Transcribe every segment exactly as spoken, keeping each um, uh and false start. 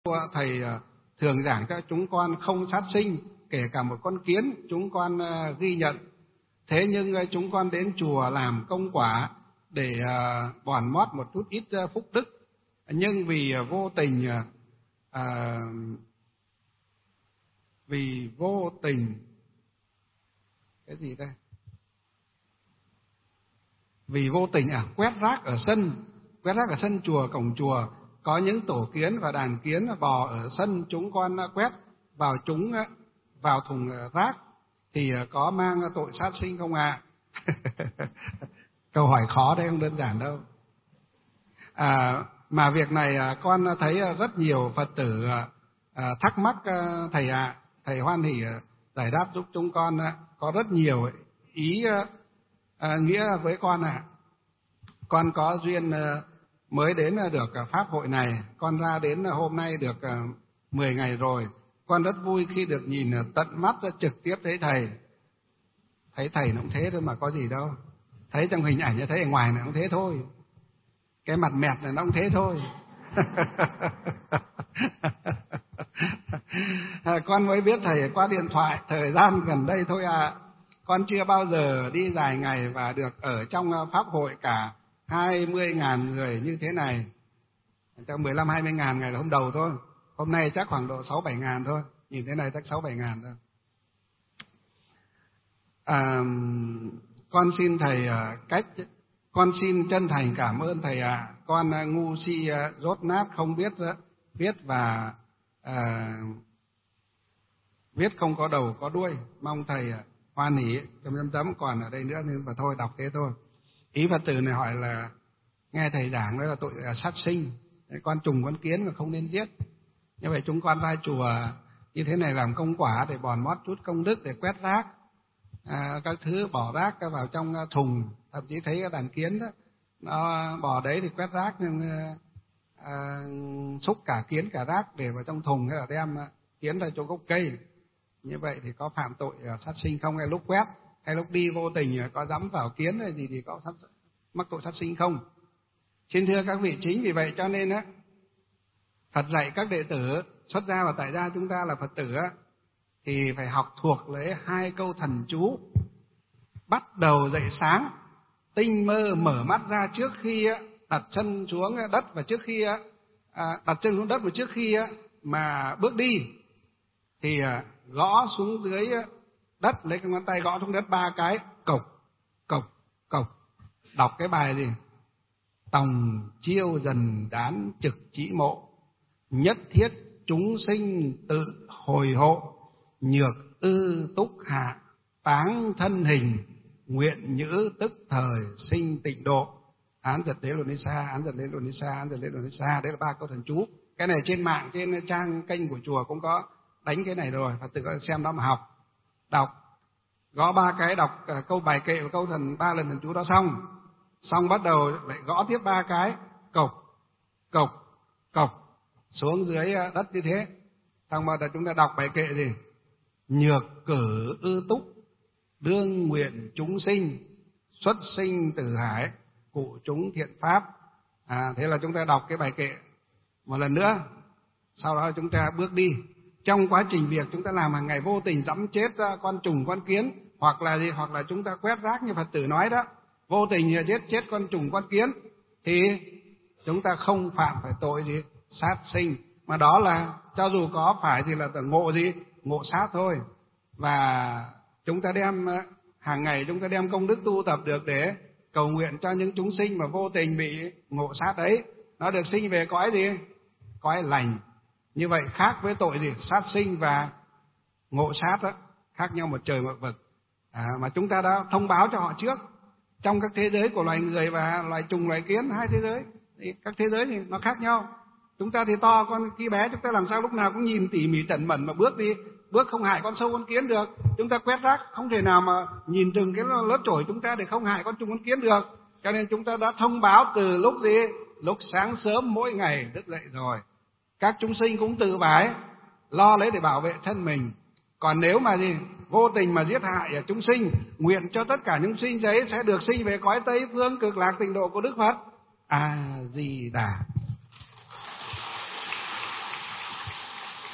thầy thường giảng cho chúng con không sát sinh, kể cả một con kiến chúng con ghi nhận. Thế nhưng chúng con đến chùa làm công quả để bòn mót một chút ít phúc đức, nhưng vì vô tình à, vì vô tình cái gì đây vì vô tình à quét rác ở sân quét rác ở sân chùa, cổng chùa có những tổ kiến và đàn kiến bò ở sân, chúng con quét vào chúng vào thùng rác thì có mang tội sát sinh không ạ? À? Câu hỏi khó đấy, không đơn giản đâu. À, mà việc này con thấy rất nhiều Phật tử thắc mắc thầy ạ. À, thầy hoan hỉ giải đáp giúp chúng con, có rất nhiều ý à, nghĩa với con ạ. À. Con có duyên mới đến được pháp hội này, con ra đến hôm nay được mười ngày rồi. Con rất vui khi được nhìn tận mắt trực tiếp thấy thầy. Thấy thầy nó cũng thế thôi mà có gì đâu. Thấy trong hình ảnh, thấy ở ngoài nó cũng thế thôi. Cái mặt mẹt này nó cũng thế thôi. Con mới biết thầy qua điện thoại thời gian gần đây thôi à. Con chưa bao giờ đi dài ngày và được ở trong pháp hội cả hai mươi ngàn người như thế này. Trong mười lăm hai mươi ngàn ngày là hôm đầu thôi. Hôm nay chắc khoảng độ sáu bảy ngàn thôi. Nhìn thế này chắc sáu bảy ngàn thôi. À, con xin thầy cách con xin chân thành cảm ơn thầy ạ. À. Con ngu si rốt nát không biết viết và à, viết không có đầu có đuôi. Mong thầy hoan hỉ chấm chấm chấm còn ở đây nữa nhưng mà thôi đọc thế thôi. Ý Phật tử này hỏi là nghe thầy giảng đó là tội là sát sinh, con trùng con kiến mà không nên giết. Như vậy chúng con ra chùa như thế này làm công quả để bòn mót chút công đức, để quét rác à, các thứ, bỏ rác vào trong thùng. Thậm chí thấy cái đàn kiến đó nó bỏ đấy thì quét rác nhưng à, xúc cả kiến cả rác để vào trong thùng, hay là đem kiến ra chỗ gốc cây. Như vậy thì có phạm tội sát sinh không? Hay lúc quét hay lúc đi vô tình có dẫm vào kiến hay gì thì có sát, mắc tội sát sinh không? Xin thưa các vị, chính vì vậy cho nên á, Phật dạy các đệ tử xuất gia và tại gia chúng ta là Phật tử á, thì phải học thuộc lấy hai câu thần chú. Bắt đầu dậy sáng, tinh mơ mở mắt ra trước khi đặt chân xuống đất và trước khi à, đặt chân xuống đất và trước khi mà bước đi thì gõ xuống dưới đất, lấy cái ngón tay gõ xuống đất ba cái, cộc cộc cộc, đọc cái bài gì? Tòng chiêu dần đán trực chỉ mộ, nhất thiết chúng sinh tự hồi hộ, nhược ư túc hạ táng thân hình, nguyện nhữ tức thời sinh tịnh độ. Án giật đế luật ni sa, án giật đế luật ni sa, án giật đế luật ni sa. Đấy là ba câu thần chú. Cái này trên mạng, trên trang kênh của chùa cũng có đánh cái này rồi, Phật tử có xem đó mà học. Đọc gõ ba cái, đọc câu bài kệ và câu thần ba lần thần chú đó xong, xong bắt đầu lại gõ tiếp ba cái, cộc cộc cộc xuống dưới đất như thế. Xong bắt đầu chúng ta đọc bài kệ gì? Nhược cử ư túc, đương nguyện chúng sinh, xuất sinh từ hải, cụ chúng thiện pháp. À, thế là chúng ta đọc cái bài kệ một lần nữa. Sau đó chúng ta bước đi. Trong quá trình việc chúng ta làm hàng ngày vô tình dẫm chết con trùng con kiến, hoặc là gì, hoặc là chúng ta quét rác như Phật tử nói đó, vô tình giết chết con trùng con kiến, thì chúng ta không phạm phải tội gì sát sinh, mà đó là cho dù có phải thì là ngộ gì, ngộ sát thôi. Và chúng ta đem hàng ngày chúng ta đem công đức tu tập được để cầu nguyện cho những chúng sinh mà vô tình bị ngộ sát ấy, nó được sinh về cõi gì, cõi lành. Như vậy khác với tội gì sát sinh và ngộ sát đó, khác nhau một trời một vực. À, mà chúng ta đã thông báo cho họ trước. Trong các thế giới của loài người và loài trùng loài kiến, hai thế giới thì các thế giới thì nó khác nhau. Chúng ta thì to, con kia bé, chúng ta làm sao lúc nào cũng nhìn tỉ mỉ tẩn mẩn mà bước đi, bước không hại con sâu con kiến được. Chúng ta quét rác không thể nào mà nhìn từng cái lớp chổi chúng ta để không hại con trùng con kiến được. Cho nên chúng ta đã thông báo từ lúc gì, lúc sáng sớm mỗi ngày thức dậy rồi. Các chúng sinh cũng tự bái lo lấy để bảo vệ thân mình. Còn nếu mà gì vô tình mà giết hại chúng sinh, nguyện cho tất cả những sinh ấy sẽ được sinh về cõi Tây Phương cực lạc tịnh độ của Đức Phật. A Di Đà.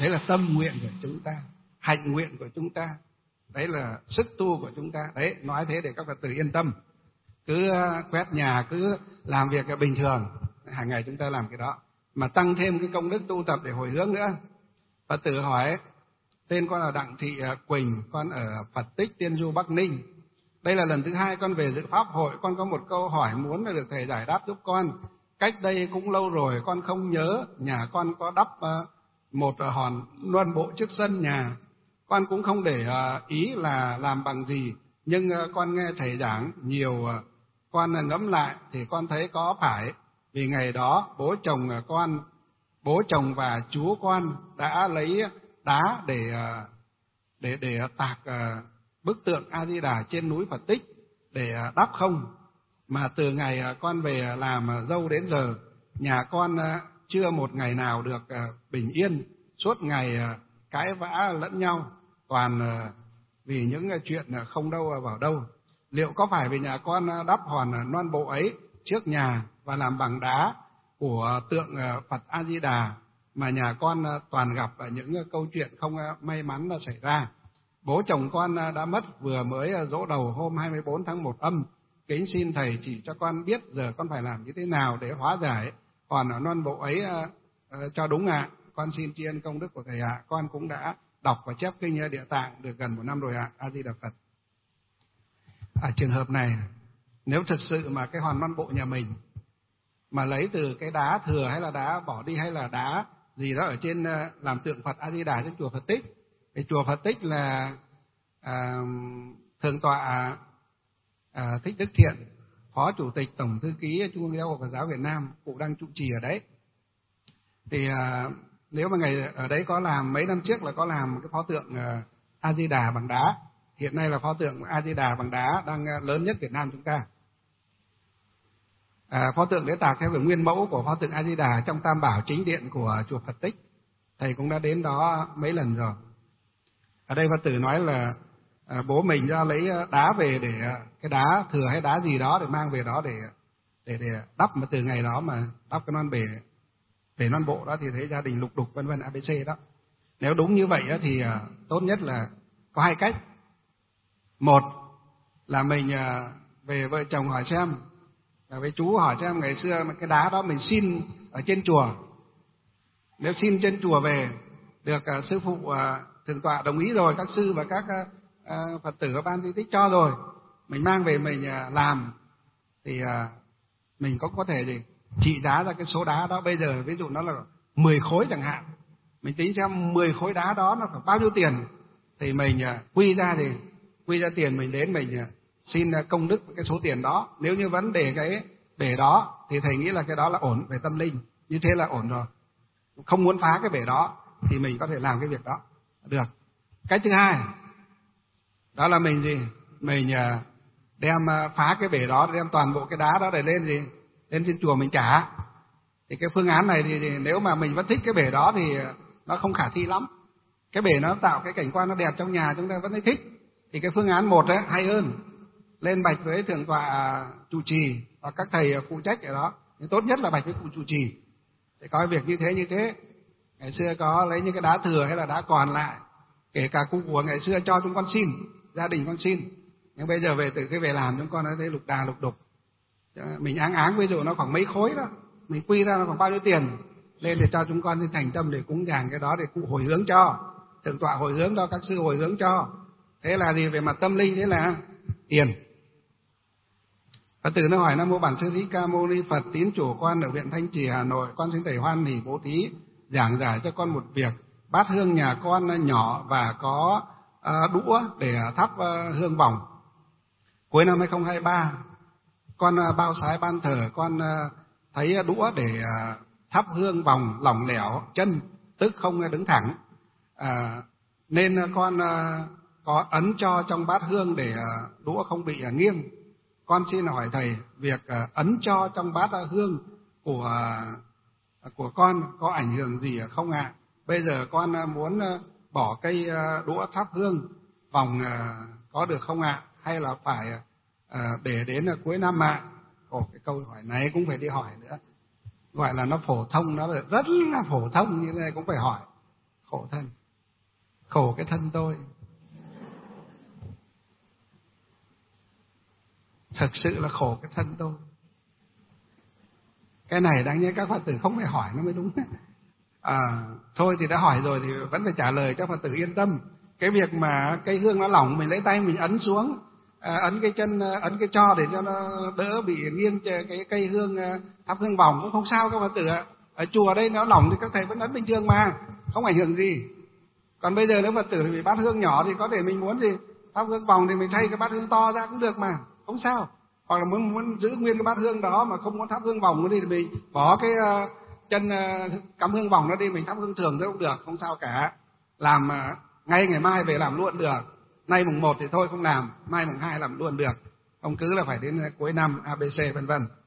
Đấy là tâm nguyện của chúng ta, hạnh nguyện của chúng ta, đấy là sức tu của chúng ta. Đấy, nói thế để các Phật tử yên tâm. Cứ quét nhà, cứ làm việc bình thường, hàng ngày chúng ta làm cái đó, mà tăng thêm cái công đức tu tập để hồi hướng nữa. Phật tử hỏi, tên con là Đặng Thị Quỳnh, con ở Phật Tích Tiên Du Bắc Ninh. Đây là lần thứ hai con về dự pháp hội, con có một câu hỏi muốn được thầy giải đáp giúp con. Cách đây cũng lâu rồi con không nhớ, nhà con có đắp một hòn luân bộ trước sân nhà, con cũng không để ý là làm bằng gì, nhưng con nghe thầy giảng nhiều, con ngẫm lại thì con thấy có phải vì ngày đó bố chồng con, bố chồng và chú con đã lấy đá để để để tạc bức tượng A Di Đà trên núi Phật Tích để đắp không, mà từ ngày con về làm dâu đến giờ nhà con chưa một ngày nào được bình yên, suốt ngày cãi vã lẫn nhau, toàn vì những chuyện không đâu vào đâu. Liệu có phải vì nhà con đắp hòn non bộ ấy trước nhà và làm bằng đá của tượng Phật A Di Đà mà nhà con toàn gặp những câu chuyện không may mắn xảy ra? Bố chồng con đã mất vừa mới giỗ đầu hôm hai mươi bốn tháng một âm. Kính xin thầy chỉ cho con biết giờ con phải làm như thế nào để hóa giải hòn non bộ ấy cho đúng ạ. Con xin tri ân công đức của thầy ạ. Con cũng đã đọc và chép kinh Địa Tạng được gần một năm rồi ạ. A Di Đà Phật. Ở trường hợp này, nếu thực sự mà cái hòn non bộ nhà mình mà lấy từ cái đá thừa hay là đá bỏ đi hay là đá gì đó ở trên làm tượng Phật A Di Đà trên chùa Phật Tích, thì chùa Phật Tích là à, thượng tọa à, Thích Đức Thiện, phó chủ tịch tổng thư ký Trung ương Giáo hội Phật giáo Việt Nam, cụ đang trụ trì ở đấy. Thì à, nếu mà ngày ở đấy có làm mấy năm trước là có làm cái pho tượng à, A Di Đà bằng đá. Hiện nay là pho tượng A Di Đà bằng đá đang lớn nhất Việt Nam chúng ta. À, pho tượng để tạc theo cái nguyên mẫu của pho tượng A Di Đà trong Tam Bảo chính điện của chùa Phật Tích. Thầy cũng đã đến đó mấy lần rồi. Ở đây Phật tử nói là à, bố mình ra lấy đá về để cái đá thừa hay đá gì đó để mang về đó để để để đắp, mà từ ngày đó mà đắp cái non bể bể non bộ đó thì thấy gia đình lục đục vân vân a bê xê đó. Nếu đúng như vậy thì à, tốt nhất là có hai cách. Một là mình à, về vợ chồng hỏi xem, và với chú hỏi xem ngày xưa cái đá đó mình xin ở trên chùa, nếu xin trên chùa về được à, sư phụ à, thượng tọa đồng ý rồi, các sư và các à, Phật tử ở ban di tích cho rồi, mình mang về mình à, làm thì à, mình cũng có thể gì trị giá ra cái số đá đó. Bây giờ ví dụ nó là mười khối chẳng hạn, mình tính xem mười khối đá đó nó phải bao nhiêu tiền, thì mình à, quy ra thì quy ra tiền mình đến mình à, xin công đức cái số tiền đó. Nếu như vấn đề cái bể đó thì thầy nghĩ là cái đó là ổn về tâm linh, như thế là ổn rồi, không muốn phá cái bể đó thì mình có thể làm cái việc đó được. Cái thứ hai đó là mình gì mình đem phá cái bể đó, đem toàn bộ cái đá đó để lên gì lên trên chùa mình trả. Thì cái phương án này thì, thì nếu mà mình vẫn thích cái bể đó thì nó không khả thi lắm. Cái bể nó tạo cái cảnh quan nó đẹp trong nhà, chúng ta vẫn thấy thích, thì cái phương án một ấy hay hơn, lên bạch với thượng tọa trụ trì và các thầy phụ trách ở đó. Nhưng tốt nhất là bạch với cụ trụ trì để coi việc như thế như thế. Ngày xưa có lấy những cái đá thừa hay là đá còn lại, kể cả cụ của ngày xưa cho chúng con xin, gia đình con xin, nhưng bây giờ về từ cái về làm chúng con thấy lục đà lục đục. Mình áng áng ví dụ nó khoảng mấy khối đó, mình quy ra nó khoảng bao nhiêu tiền lên để cho chúng con đi thành tâm để cúng dường cái đó để cụ hồi hướng cho, thượng tọa hồi hướng cho, các sư hồi hướng cho. Thế là gì, về mặt tâm linh thế là tiền. Phật tử nó hỏi: Nam mô Bản Sư Thích Ca Mâu Ni Phật, tín chủ con ở huyện Thanh Trì, Hà Nội, con xin thầy hoan hỉ bố thí giảng giải cho con một việc. Bát hương nhà con nhỏ và có uh, đũa để thắp uh, hương vòng. Cuối năm hai không hai ba, con uh, bao sái ban thờ, con uh, thấy đũa để uh, thắp hương vòng lỏng lẻo chân, tức không đứng thẳng, uh, nên con uh, có ấn cho trong bát hương để uh, đũa không bị uh, nghiêng. Con xin hỏi thầy, việc uh, ấn cho trong bát uh, hương của uh, của con có ảnh hưởng gì không ạ? À? Bây giờ con uh, muốn uh, bỏ cây uh, đũa thắp hương vòng uh, có được không ạ? À? Hay là phải uh, để đến uh, cuối năm ạ? À? Ồ, cái câu hỏi này cũng phải đi hỏi nữa. Gọi là nó phổ thông, nó rất là phổ thông như thế này cũng phải hỏi. khổ thân, khổ cái thân tôi. Thực sự là khổ cái thân tôi. Cái này đáng nhẽ các Phật tử không phải hỏi nó mới đúng. À, thôi thì đã hỏi rồi thì vẫn phải trả lời cho Phật tử yên tâm. Cái việc mà cây hương nó lỏng, mình lấy tay mình ấn xuống, à, ấn cái chân, ấn cái tro để cho nó đỡ bị nghiêng cái cây hương thắp hương vòng cũng không sao các Phật tử ạ. Ở chùa đây nó lỏng thì các thầy vẫn ấn bình thường mà, không ảnh hưởng gì. Còn bây giờ nếu Phật tử bị bát hương nhỏ thì có thể mình muốn gì thắp hương vòng thì mình thay cái bát hương to ra cũng được mà, không sao. Hoặc là muốn muốn giữ nguyên cái bát hương đó mà không muốn thắp hương vòng đi thì mình bỏ cái uh, chân uh, cắm hương vòng nó đi, mình thắp hương thường đó cũng được, không sao cả. Làm uh, ngay ngày mai về làm luôn được. Nay mùng một thì thôi không làm, mai mùng hai làm luôn được. Không cứ là phải đến cuối năm a bê xê vân vân.